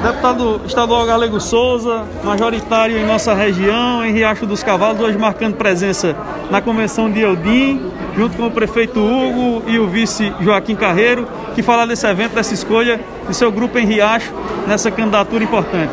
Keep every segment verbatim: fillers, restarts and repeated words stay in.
Deputado estadual Galego Souza, majoritário em nossa região, em Riacho dos Cavalos, hoje marcando presença na convenção de Eudim, junto com o prefeito Hugo e o vice Joaquim Carreiro, que fala desse evento, dessa escolha de seu grupo em Riacho, nessa candidatura importante.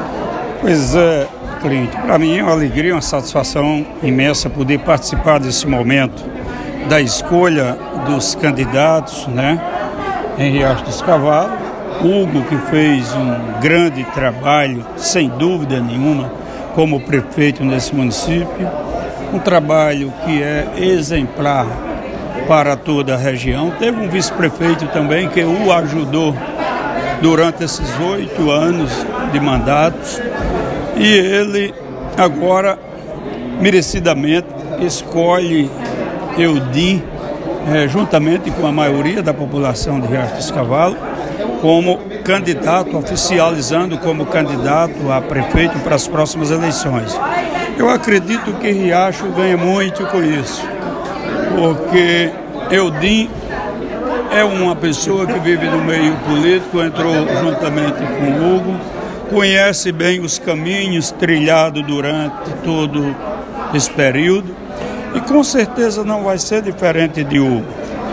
Pois é, Clinton, para mim é uma alegria, uma satisfação imensa poder participar desse momento da escolha dos candidatos, né, em Riacho dos Cavalos. Hugo, que fez um grande trabalho, sem dúvida nenhuma, como prefeito nesse município, um trabalho que é exemplar para toda a região. Teve um vice-prefeito também que o ajudou durante esses oito anos de mandatos e ele agora, merecidamente, escolhe Eudim, é, juntamente com a maioria da população de Riacho dos Cavalos, como candidato, oficializando como candidato a prefeito para as próximas eleições. Eu acredito que Riacho ganha muito com isso, porque Eudim é uma pessoa que vive no meio político, entrou juntamente com o Hugo, conhece bem os caminhos trilhados durante todo esse período e com certeza não vai ser diferente de Hugo.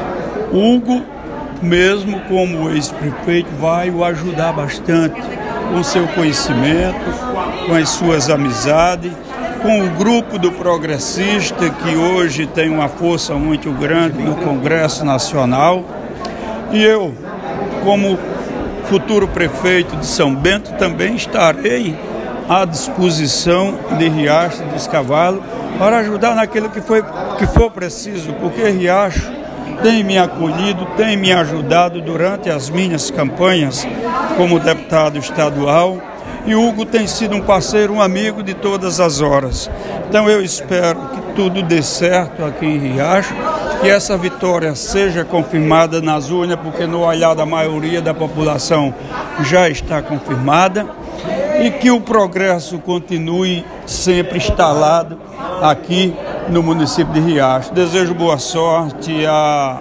Hugo, mesmo como ex-prefeito, vai o ajudar bastante com seu conhecimento, com as suas amizades, com o grupo do Progressista, que hoje tem uma força muito grande no Congresso Nacional. E eu, como futuro prefeito de São Bento, também estarei à disposição de Riacho dos Cavalos para ajudar naquilo que, foi, que for preciso, porque Riacho tem me acolhido, tem me ajudado durante as minhas campanhas como deputado estadual e Hugo tem sido um parceiro, um amigo de todas as horas. Então eu espero que tudo dê certo aqui em Riacho, que essa vitória seja confirmada nas urnas, porque no olhar da maioria da população já está confirmada, e que o progresso continue sempre instalado aqui no município de Riacho. Desejo boa sorte a,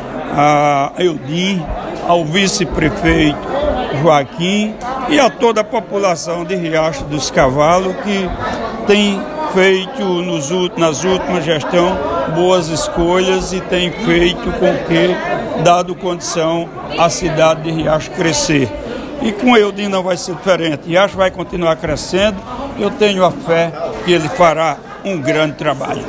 a Eudim, ao vice-prefeito Joaquim e a toda a população de Riacho dos Cavalos que tem feito nos, nas últimas gestões boas escolhas e tem feito com que, dado condição, a cidade de Riacho crescer. E com Eudim não vai ser diferente. Riacho vai continuar crescendo. Eu tenho a fé que ele fará um grande trabalho.